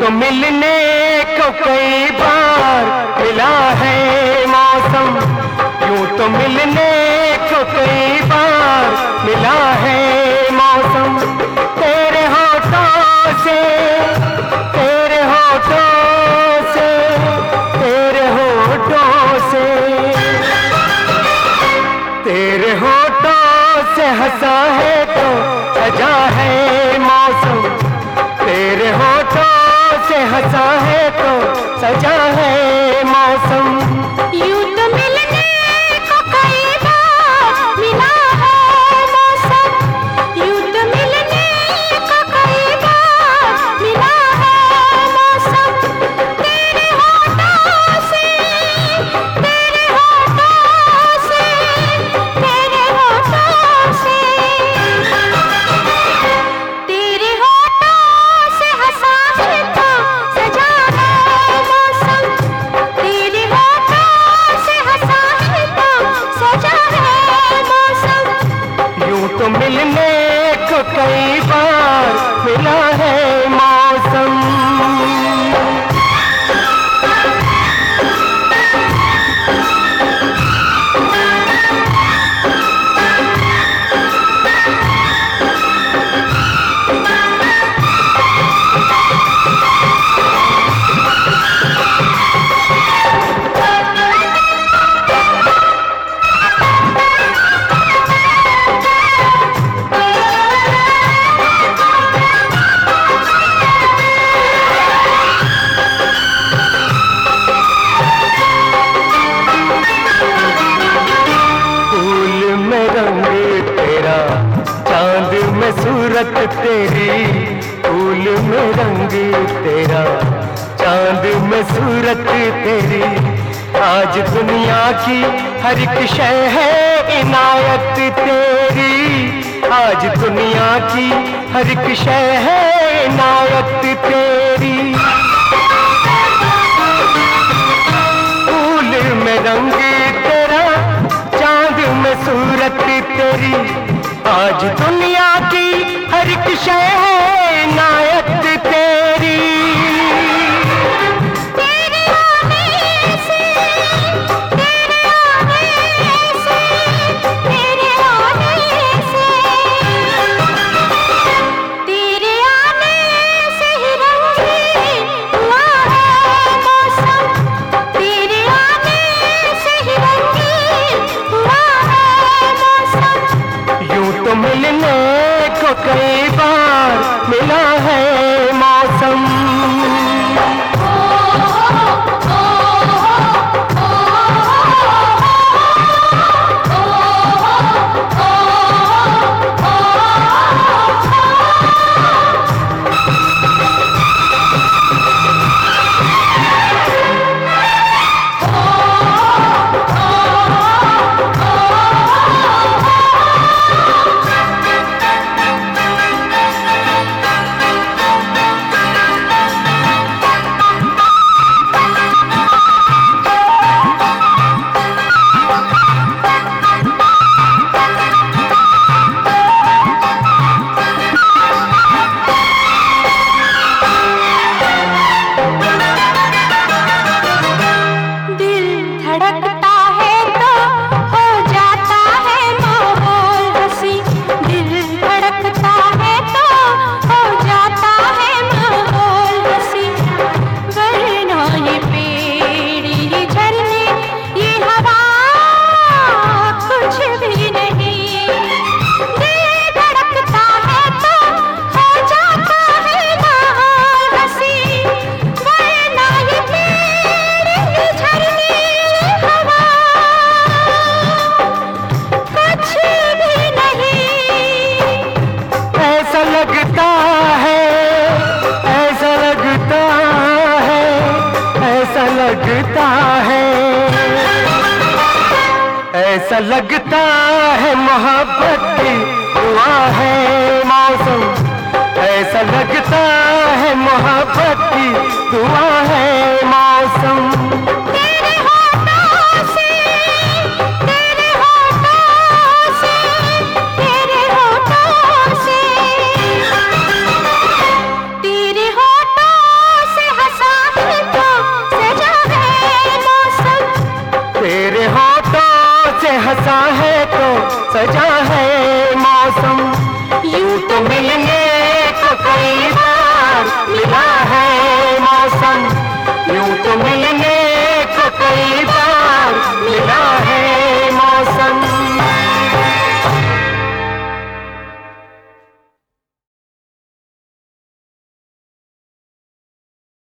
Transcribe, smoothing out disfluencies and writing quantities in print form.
तो मिलने को कई बार मिला है मौसम, यूं तो मिलने को कई बार मिला है मौसम। तेरे होठों से, तेरे होठों से, तेरे होठों से, तेरे होठों से हंसा है तो सजा है मौसम, तेरे होठों से हंसा है तो सजा है मौसम। यूं तो मिलने को कई बार मिला है मौसम, यूं तो मिलने को कई बार मिला है मौसम। तेरे होठों से, तेरे होठों से, तेरे होठों से, तेरे होठों से हंसा है तो सजा है मौसम, तेरे होठों से हंसा है तो सजा है मौसम। यूं तो मिलने को कई बार मिला है मौसम। फूल में रंग तेरा, चांद में सूरत तेरी, फूल में रंग तेरा, चांद में सूरत तेरी। आज दुनिया की हर एक शय है इनायत तेरी, आज दुनिया की हर एक शय है इनायत तेरी। फूल में रंग तेरा, चांद में सूरत तेरी, आज दुनिया की हर एक शय है इनायत तेरी। तेरे आने से, तेरे आने से, तेरे आने से, तेरे आने से ही रंगीन हुआ है मौसम, तेरे आने से ही रंगीन हुआ है मौसम। यूं तो मिलने को कई बार मिला है मौसम। दिल धड़कता है तो हो जाता है माहौल हंसी, दिल धड़कता है तो हो जाता है माहौल हंसी। वरना ये पेड़, ये झरने, ये हवा कुछ भी नहीं। दिल धड़कता है तो हो जाता है माहौल हंसी, वरना ये पेड़, ये झरने, ये हवा कुछ भी नहीं। ऐसा लगता है, ऐसा लगता है, ऐसा लगता है, ऐसा लगता है मोहब्बत की दुआ है मौसम, ऐसा लगता है मोहब्बत की दुआ है मौसम। तेरे होठों से, तेरे होठों से, तेरे होठों से, तेरे होठों से हंसा है तो सजा है मौसम, यूं तो मिलने